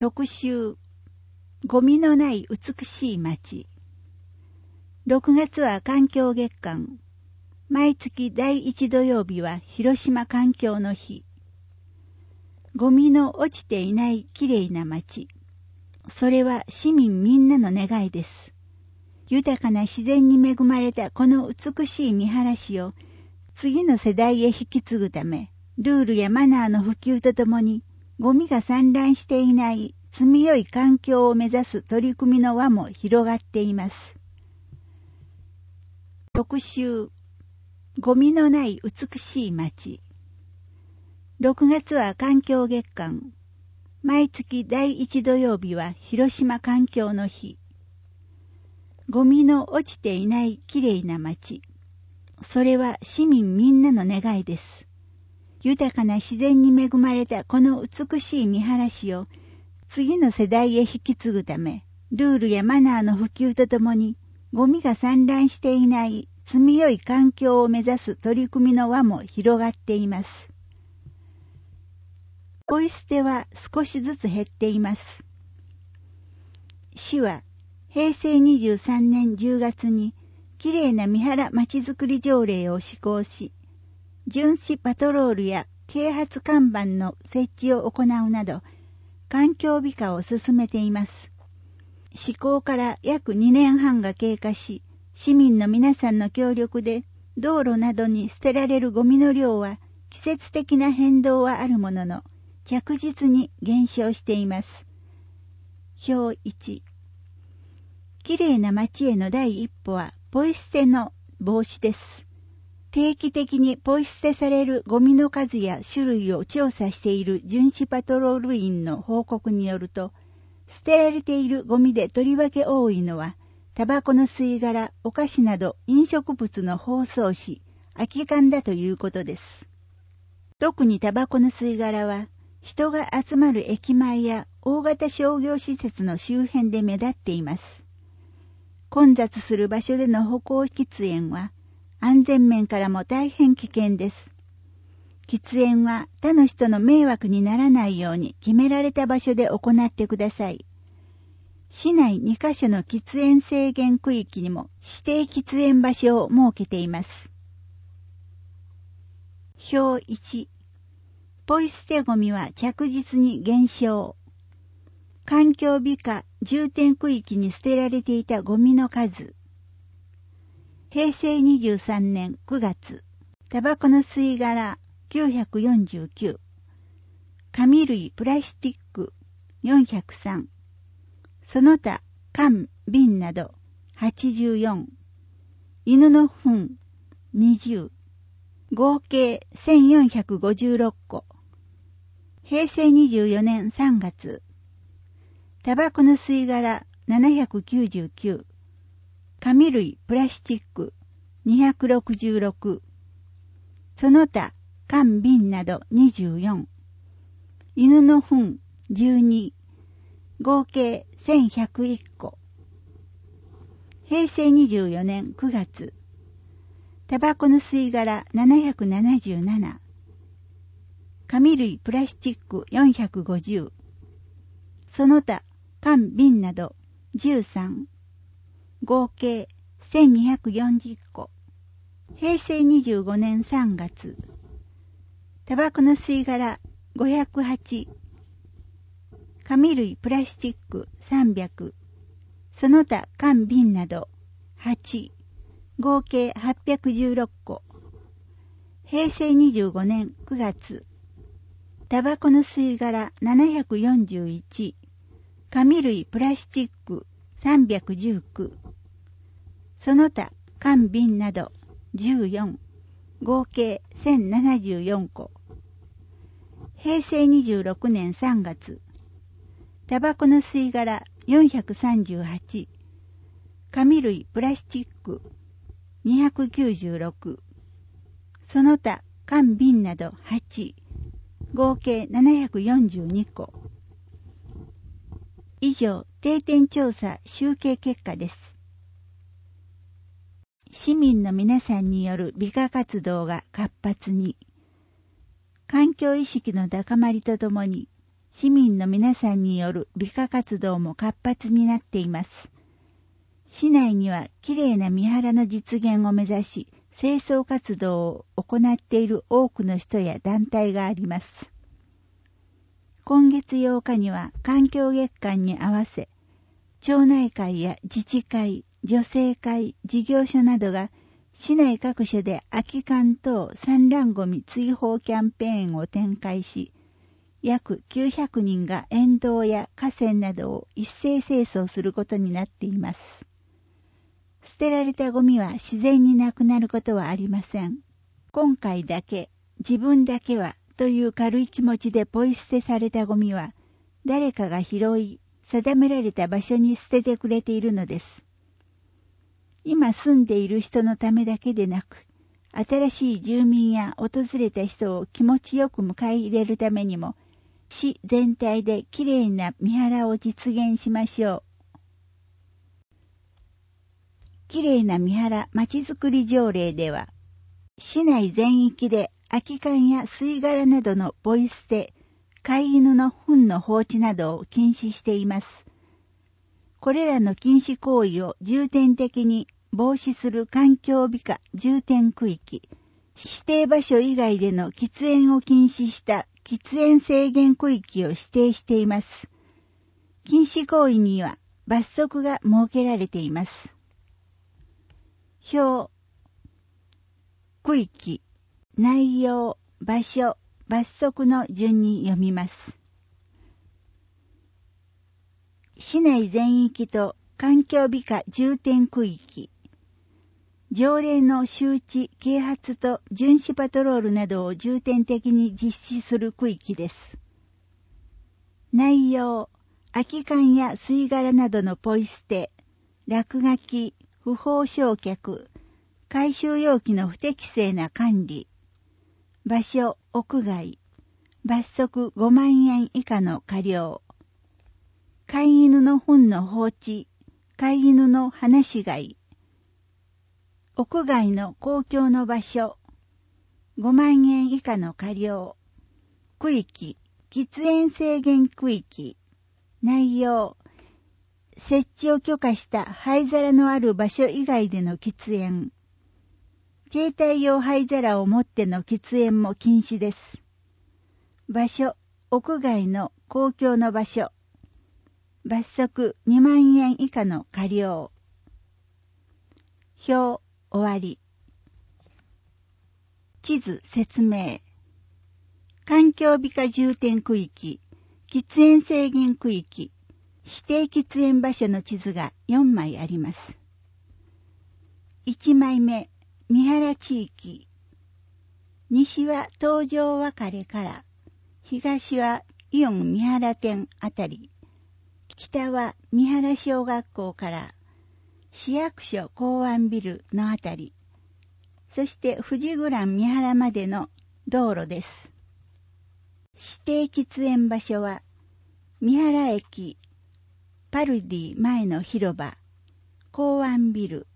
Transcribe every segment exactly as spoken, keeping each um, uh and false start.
特集、ゴミのない美しい街。ろくがつは環境月間。毎月だいいち土曜日は広島環境の日。ゴミの落ちていないきれいな街。それは市民みんなの願いです。豊かな自然に恵まれたこの美しい見晴らしを次の世代へ引き継ぐため、ルールやマナーの普及とともに、ゴミが散乱していない住みよい環境を目指す取り組みの輪も広がっています。特集、ゴミのない美しい街。ろくがつは環境月間。毎月だいいち土曜日は広島環境の日。ゴミの落ちていないきれいな街。それは市民みんなの願いです。豊かな自然に恵まれたこの美しい見晴らしを次の世代へ引き継ぐため、ルールやマナーの普及とともに、ゴミが散乱していない住みよい環境を目指す取り組みの輪も広がっています。ポイ捨ては少しずつ減っています。市はへいせいにじゅうさんねんじゅうがつにきれいな見晴まちづくり条例を施行し、巡視パトロールや啓発看板の設置を行うなど、環境美化を進めています。施行から約にねんはんが経過し、市民の皆さんの協力で、道路などに捨てられるゴミの量は季節的な変動はあるものの、着実に減少しています。表いち。きれいな街への第一歩は、ポイ捨ての防止です。定期的にポイ捨てされるゴミの数や種類を調査している巡視パトロール員の報告によると、捨てられているゴミでとりわけ多いのは、タバコの吸い殻、お菓子など飲食物の包装紙、空き缶だということです。特にタバコの吸い殻は、人が集まる駅前や大型商業施設の周辺で目立っています。混雑する場所での歩行喫煙は、安全面からも大変危険です。喫煙は他の人の迷惑にならないように決められた場所で行ってください。市内にカ所の喫煙制限区域にも指定喫煙場所を設けています。表いち。ポイ捨てゴミは着実に減少。環境美化重点区域に捨てられていたゴミの数。へいせいにじゅうさんねんくがつ、タバコの吸い殻きゅうひゃくよんじゅうきゅう、紙類プラスチックよんひゃくさん、その他缶、瓶などはちじゅうよん、犬の糞にじゅう、合計せんよんひゃくごじゅうろっこ。へいせいにじゅうよねんさんがつ、タバコの吸い殻ななひゃくきゅうじゅうきゅう、紙類プラスチックにひゃくろくじゅうろく、その他缶瓶などにじゅうよん、犬の糞じゅうに、合計せんひゃくいっこ。へいせいにじゅうよねんくがつ、タバコの吸い殻ななひゃくななじゅうなな、紙類プラスチックよんひゃくごじゅう、その他缶瓶などじゅうさん、合計せんにひゃくよんじゅっこ。へいせいにじゅうごねんさんがつ、タバコの吸い殻ごひゃくはち、紙類プラスチックさんびゃく、その他缶瓶などはち、合計はっぴゃくじゅうろっこ。へいせいにじゅうごねんくがつ、タバコの吸い殻ななひゃくよんじゅういち、紙類プラスチックさんびゃくじゅうきゅう、その他缶瓶などじゅうよん、合計せんななじゅうよんこ。へいせいにじゅうろくねんさんがつ、タバコの吸い殻よんひゃくさんじゅうはち、紙類プラスチックにひゃくきゅうじゅうろく、その他缶瓶などはち、合計ななひゃくよんじゅうにこ。以上、定点調査集計結果です。市民の皆さんによる美化活動が活発に、環境意識の高まりとともに、 市民の皆さんによる美化活動も活発になっています。市内にはきれいな三原の実現を目指し、清掃活動を行っている多くの人や団体があります。今月ようかには環境月間に合わせ、町内会や自治会、女性会、事業所などが市内各所で空き缶等散乱ゴミ追放キャンペーンを展開し、約きゅうひゃくにんが沿道や河川などを一斉清掃することになっています。捨てられたゴミは自然になくなることはありません。今回だけ、自分だけはという軽い気持ちでポイ捨てされたゴミは、誰かが拾い、定められた場所に捨ててくれているのです。今住んでいる人のためだけでなく、新しい住民や訪れた人を気持ちよく迎え入れるためにも、市全体できれいな三原を実現しましょう。きれいな三原まちづくり条例では、市内全域で空き缶や吸い殻などのポイ捨て、飼い犬の糞の放置などを禁止しています。これらの禁止行為を重点的に防止する環境美化重点区域、指定場所以外での喫煙を禁止した喫煙制限区域を指定しています。禁止行為には罰則が設けられています。表、区域、内容、場所、罰則の順に読みます。市内全域と環境美化重点区域、条例の周知、啓発と巡視パトロールなどを重点的に実施する区域です。内容、空き缶や吸い殻などのポイ捨て、落書き、不法焼却、回収容器の不適正な管理、場所、屋外、罰則ごまんえん以下の科料、飼い犬の糞の放置、飼い犬の放し飼い、屋外の公共の場所、ごまんえん以下の科料、区域、喫煙制限区域、内容、設置を許可した灰皿のある場所以外での喫煙、携帯用灰皿を持っての喫煙も禁止です。場所、屋外の公共の場所、罰則にまんえん以下の科料。表、終わり。地図説明。環境美化重点区域、喫煙制限区域、指定喫煙場所の地図がよんまいあります。いちまいめ、三原地域。西は東条別れから、東はイオン三原店あたり、北は三原小学校から市役所港湾ビルのあたり、そして富士グラン三原までの道路です。指定喫煙場所は三原駅、パルディ前の広場、港湾ビル。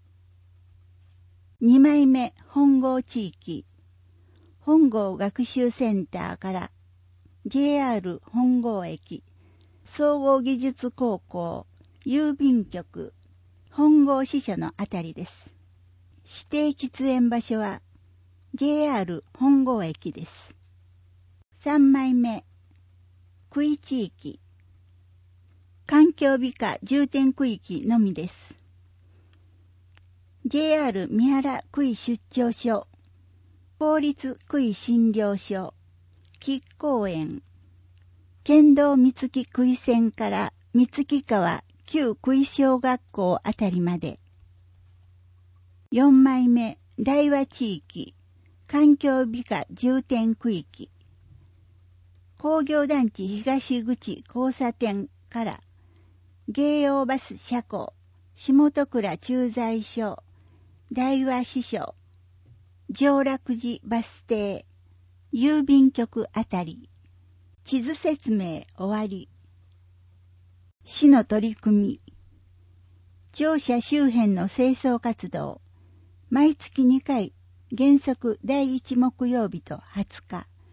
にまいめ本郷地域、本郷学習センターから ジェイアール 本郷駅、総合技術高校、郵便局、本郷支所のあたりです。指定喫煙場所は ジェイアール 本郷駅です。さんまいめ、区域地域、環境美化重点区域のみです。ジェイアール 三原区域出張所、公立区域診療所、吉公園、県道三月区域線から三月川旧区域小学校あたりまで。よんまいめ、大和地域、環境美化重点区域、工業団地東口交差点から芸用バス車庫、下戸倉駐在所、大和支所、上楽寺バス停、郵便局あたり。地図説明終わり。市の取り組み。庁舎周辺の清掃活動。毎月にかい、原則だいいち木曜日とはつか。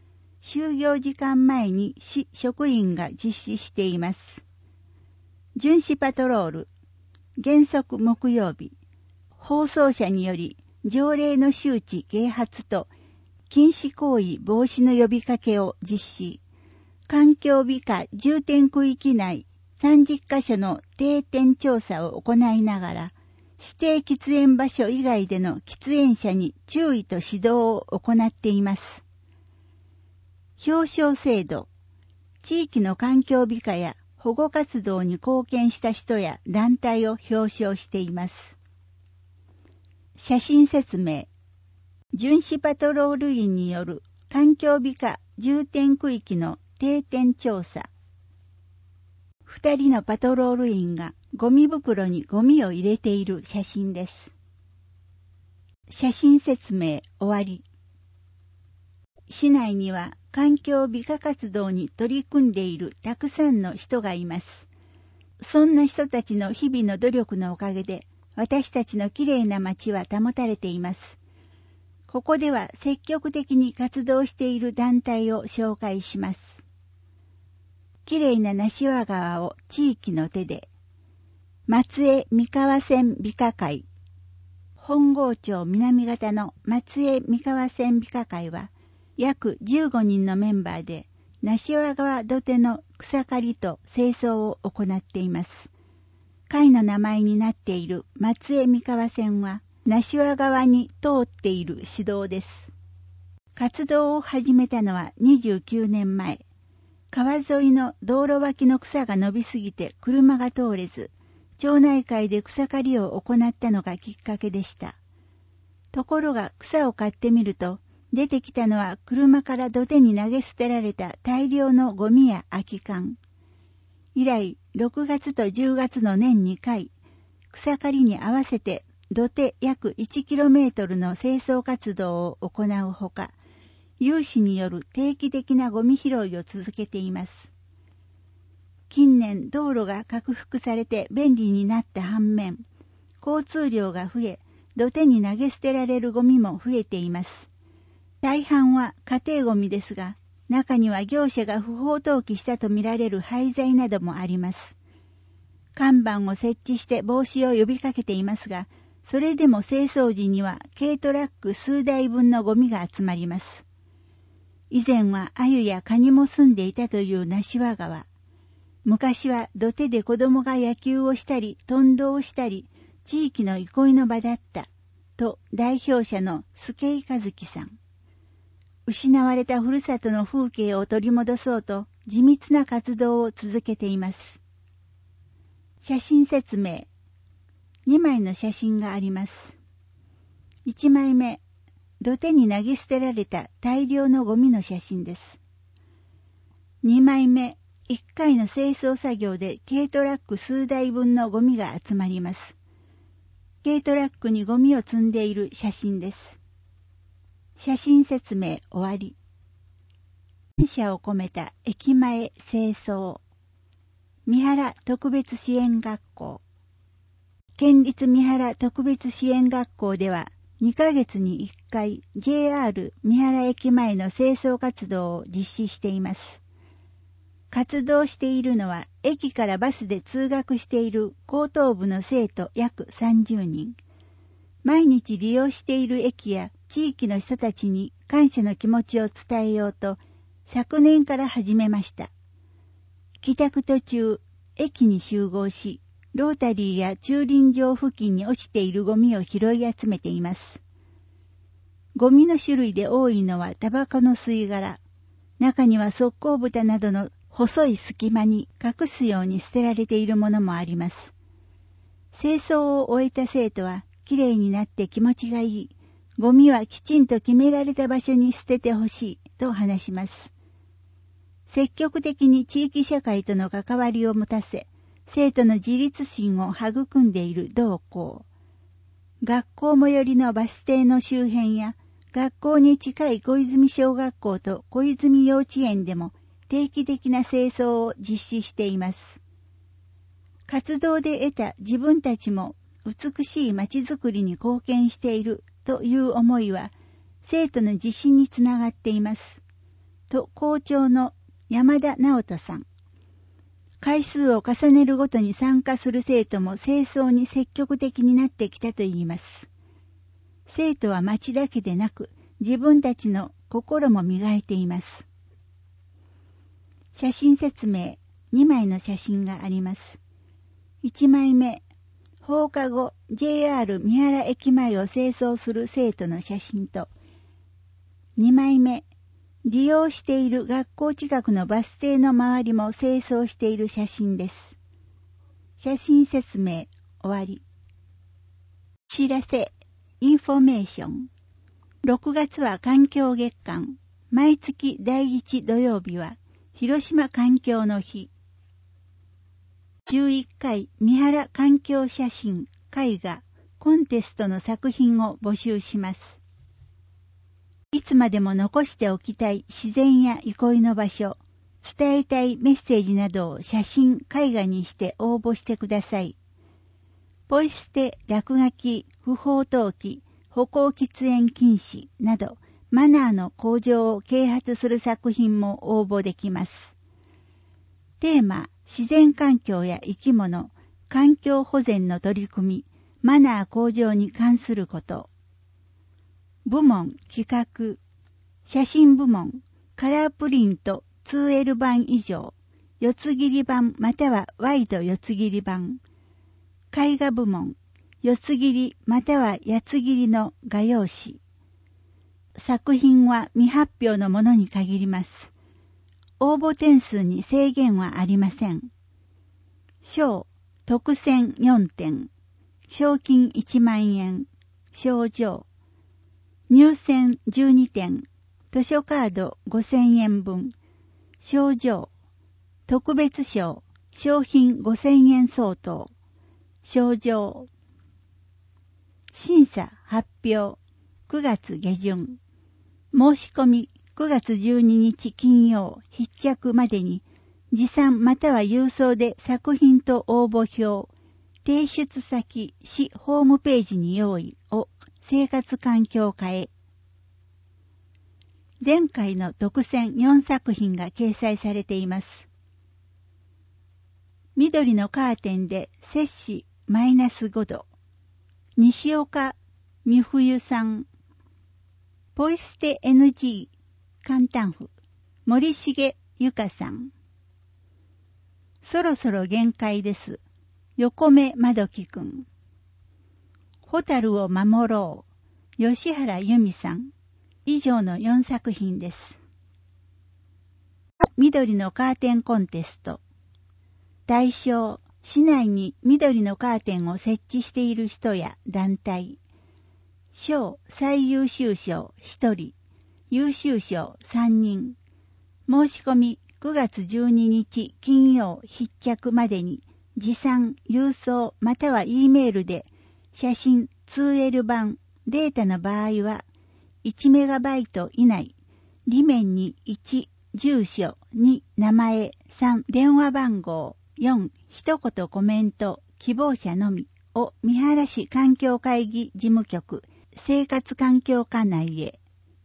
就業時間前に市職員が実施しています。巡視パトロール、原則木曜日、放送車により条例の周知啓発と禁止行為防止の呼びかけを実施。環境美化重点区域内さんじゅっかしょの定点調査を行いながら、指定喫煙場所以外での喫煙者に注意と指導を行っています。表彰制度、地域の環境美化や保護活動に貢献した人や団体を表彰しています。写真説明、巡視パトロール員による環境美化重点区域の定点調査。二人のパトロール員がゴミ袋にゴミを入れている写真です。写真説明終わり。市内には環境美化活動に取り組んでいるたくさんの人がいます。そんな人たちの日々の努力のおかげで、私たちのきれいな街は保たれています。ここでは積極的に活動している団体を紹介します。きれいな梨和川を地域の手で、松江三河線美化会、本郷町南方の松江三河線美化会は、約じゅうごにんのメンバーで、梨和川土手の草刈りと清掃を行っています。会の名前になっている松江三河線は、梨和川に通っている市道です。活動を始めたのはにじゅうきゅうねんまえ。川沿いの道路脇の草が伸びすぎて車が通れず、町内会で草刈りを行ったのがきっかけでした。ところが草を刈ってみると、出てきたのは車から土手に投げ捨てられた大量のゴミや空き缶。以来、ろくがつとじゅうがつの年にかい、草刈りに合わせて土手約いちキロメートルの清掃活動を行うほか、有志による定期的なゴミ拾いを続けています。近年道路が拡幅されて便利になった反面、交通量が増え、土手に投げ捨てられるゴミも増えています。大半は家庭ゴミですが、中には業者が不法投棄したとみられる廃材などもあります。看板を設置して防止を呼びかけていますが、それでも清掃時には軽トラック数台分のゴミが集まります。以前は鮎やカニも住んでいたという梨和川。昔は土手で子供が野球をしたり、トンドをしたり、地域の憩いの場だった、と代表者の助井和樹さん。失われたふるさとの風景を取り戻そうと地道な活動を続けています。写真説明。にまいの写真があります。いちまいめ、土手に投げ捨てられた大量のゴミの写真です。にまいめ、いっかいの清掃作業で軽トラック数台分のゴミが集まります。軽トラックにゴミを積んでいる写真です。写真説明終わり。感謝を込めた駅前清掃。三原特別支援学校。県立三原特別支援学校ではにかげつにいっかい ジェイアール 三原駅前の清掃活動を実施しています。活動しているのは駅からバスで通学している高等部の生徒約さんじゅうにん。毎日利用している駅や地域の人たちに感謝の気持ちを伝えようと昨年から始めました。帰宅途中、駅に集合し、ロータリーや駐輪場付近に落ちているゴミを拾い集めています。ゴミの種類で多いのはタバコの吸い殻、中には側溝蓋などの細い隙間に隠すように捨てられているものもあります。清掃を終えた生徒は、きれいになって気持ちがいい。ゴミはきちんと決められた場所に捨ててほしいと話します。積極的に地域社会との関わりを持たせ、生徒の自立心を育んでいる同校。学校最寄りのバス停の周辺や、学校に近い小泉小学校と小泉幼稚園でも定期的な清掃を実施しています。活動で得た自分たちも美しい街づくりに貢献しているという思いは、生徒の自信につながっています。 と校長の山田直人さん。回数を重ねるごとに参加する生徒も清掃に積極的になってきたといいます。生徒は町だけでなく、自分たちの心も磨いています。写真説明、にまいの写真があります。いちまいめ、放課後 ジェイアール 三原駅前を清掃する生徒の写真と、にまいめ、利用している学校近くのバス停の周りも清掃している写真です。写真説明、終わり。知らせ、インフォメーション。ろくがつは環境月間。毎月だいいち土曜日は広島環境の日。じゅういっかい三原環境写真絵画コンテストの作品を募集します。いつまでも残しておきたい自然や憩いの場所、伝えたいメッセージなどを写真絵画にして応募してください。ポイ捨て、落書き、不法投棄、歩行喫煙禁止などマナーの向上を啓発する作品も応募できます。テーマ、自然環境や生き物、環境保全の取り組み、マナー向上に関すること。部門、企画、写真部門、カラープリント ツーエル 版以上、四つ切り版またはワイド四つ切り版。絵画部門、四つ切りまたは八つ切りの画用紙。作品は未発表のものに限ります。応募点数に制限はありません。賞、特選よんてん、賞金いちまんえん、賞状、入選じゅうにてん、図書カードごせんえんぶん、賞状、特別賞、賞品ごせんえん相当、賞状。審査発表くがつ下旬。申し込みくがつじゅうににち金曜必着までに持参または郵送で作品と応募表、提出先市ホームページに用意を生活環境課へ。前回の特選よんさく品が掲載されています。緑のカーテンで摂氏マイナスごど。西岡美冬さん。ポイ捨て エヌジー 簡単譜森重ゆかさん。そろそろ限界です。横目まどきくん。ホタルを守ろう吉原由美さん。以上のよんさく品です。緑のカーテンコンテスト。対象、市内に緑のカーテンを設置している人や団体。賞、最優秀賞ひとり、優秀賞さんにん。申し込みくがつじゅうににち金曜必着までに持参、郵送または E メールで写真 ツーエル 版、データの場合はいちメガバイト以内、裏面にいち、住所、に、名前、さん、電話番号、よん、一言コメント、希望者のみを三原市環境会議事務局、生活環境課内へ。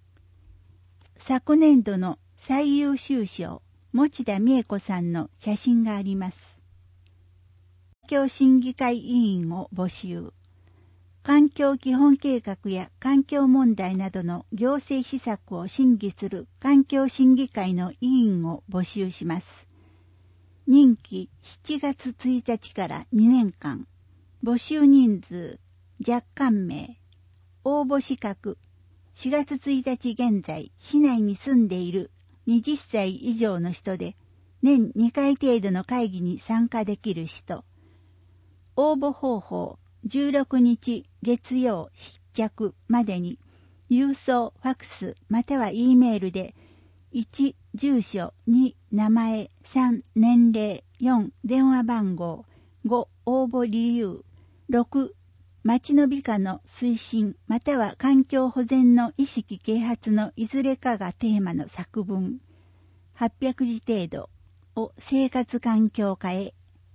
昨年度の最優秀賞、持田美恵子さんの写真があります。環境審議会委員を募集。環境基本計画や環境問題などの行政施策を審議する環境審議会の委員を募集します。任期しちがつついたちからにねんかん。募集人数若干名。応募資格しがつついたち現在市内に住んでいるはたち以上の人で年にかい程度の会議に参加できる人。応募方法じゅうろくにち月曜必着までに郵送、ファクスまたは E メールでいち、住所、に、名前、さん、年齢、よん、電話番号、ご、応募理由、ろく、町の美化の推進または環境保全の意識啓発のいずれかがテーマの作文、はっぴゃくじ程度を生活環境課へ。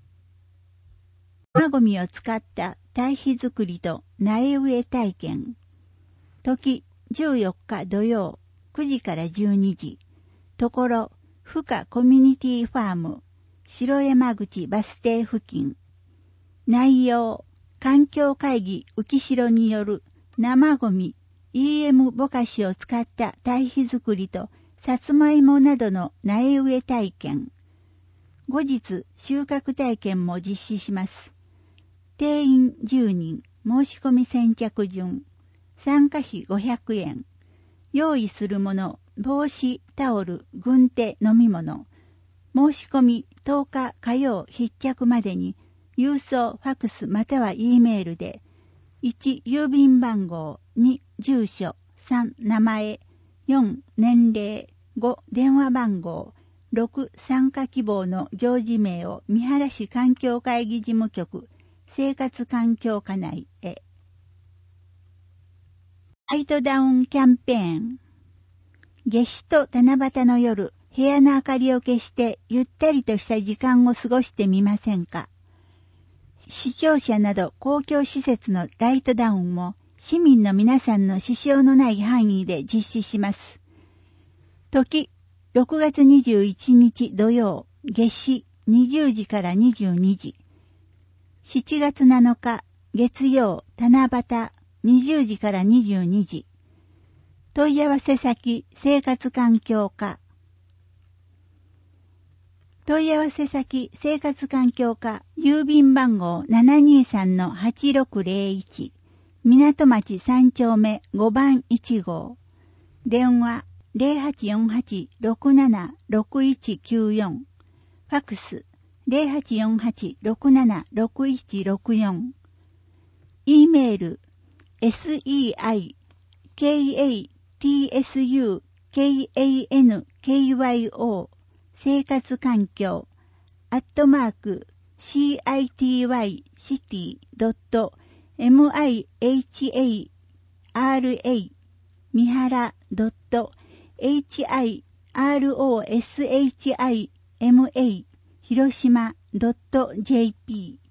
生ゴミを使った堆肥作りと苗植え体験。時じゅうよっか土曜くじからじゅうにじ。 ところ、ふかコミュニティファーム、白山口バス停付近。内容、環境会議浮城による生ゴミ、イーエム ぼかしを使った堆肥作りと、さつまいもなどの苗植え体験。後日、収穫体験も実施します。定員じゅうにん、申し込み先着順。参加費ごひゃくえん。用意するもの、帽子、タオル、軍手、飲み物。申し込みとおか火曜必着までに、郵送、ファクスまたは E メールで、いち郵便番号、に住所、さん名前、よん年齢、ご電話番号、ろく参加希望の行事名を三原市環境会議事務局生活環境課内へ。ライトダウンキャンペーン。夏至と七夕の夜、部屋の明かりを消してゆったりとした時間を過ごしてみませんか。市庁舎など公共施設のライトダウンも市民の皆さんの支障のない範囲で実施します。時、ろくがつにじゅういちにち土曜、夏至にじゅうじからにじゅうにじ。しちがつなのか月曜、七夕にじゅうじからにじゅうにじ。問い合わせ先、生活環境課。問い合わせ先、生活環境課、郵便番号 ななにさんのはちろくぜろいち、港町さん丁目ごばんいち号。電話ゼロはちよんはち ろくなな ろくいちきゅうよん。ファックスゼロはちよんはち ろくなな ろくいちろくよん。E メール セイカツカンキョー 生活環境アットマーク シーアイティーワイシティドットミハラ 三原 .hiroshiima 広島 .jp